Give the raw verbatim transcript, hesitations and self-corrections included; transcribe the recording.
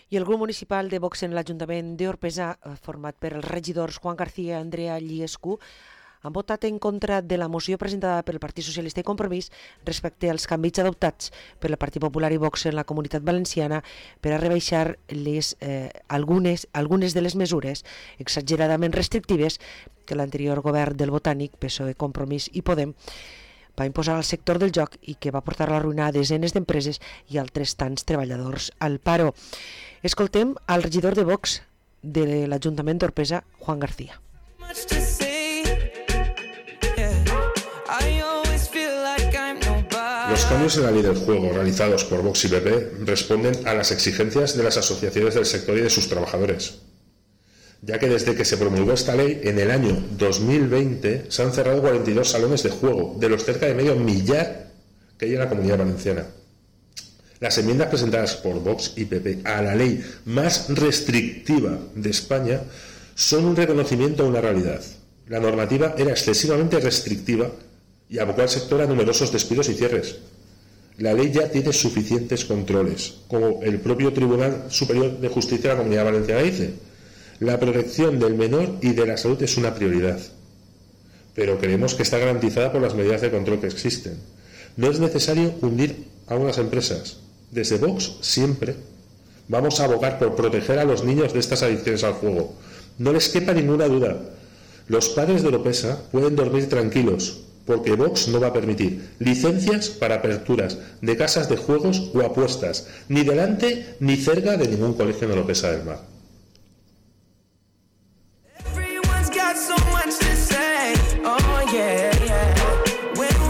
I el grup municipal de Vox en l'Ajuntament d'Orpesa, format per els regidors Juan García i Andrea Lliescu, han votat en contra de la moció presentada pel Partit Socialista i Compromís respecte als canvis adoptats per el Partit Popular i Vox en la Comunitat Valenciana per a rebaixar les, eh, algunes, algunes de les mesures exageradament restrictives que l'anterior govern del Botànic, P S O E, Compromís i Podem va imposar al sector del joc i que va portar a la ruïna a desenes d'empreses i altres tants treballadors al paro. Escoltem al regidor de Vox de l'Ajuntament d'Orpesa, Juan García. Los cambios en la ley del juego realizados por Vox y P P responden a las exigencias de las asociaciones del sector y de sus trabajadores, ya que desde que se promulgó esta ley en el año dos mil veinte se han cerrado cuarenta y dos salones de juego de los cerca de medio millar que hay en la Comunidad Valenciana. Las enmiendas presentadas por Vox y P P a la ley más restrictiva de España son un reconocimiento a una realidad. La normativa era excesivamente restrictiva y abocó al sector a numerosos despidos y cierres. La ley ya tiene suficientes controles, como el propio Tribunal Superior de Justicia de la Comunidad Valenciana dice. La protección del menor y de la salud es una prioridad, pero creemos que está garantizada por las medidas de control que existen. No es necesario hundir a unas empresas. Desde Vox siempre vamos a abogar por proteger a los niños de estas adicciones al juego. No les quepa ninguna duda. Los padres de Oropesa pueden dormir tranquilos, porque Vox no va a permitir licencias para aperturas de casas de juegos o apuestas, ni delante ni cerca de ningún colegio en Oropesa del Mar.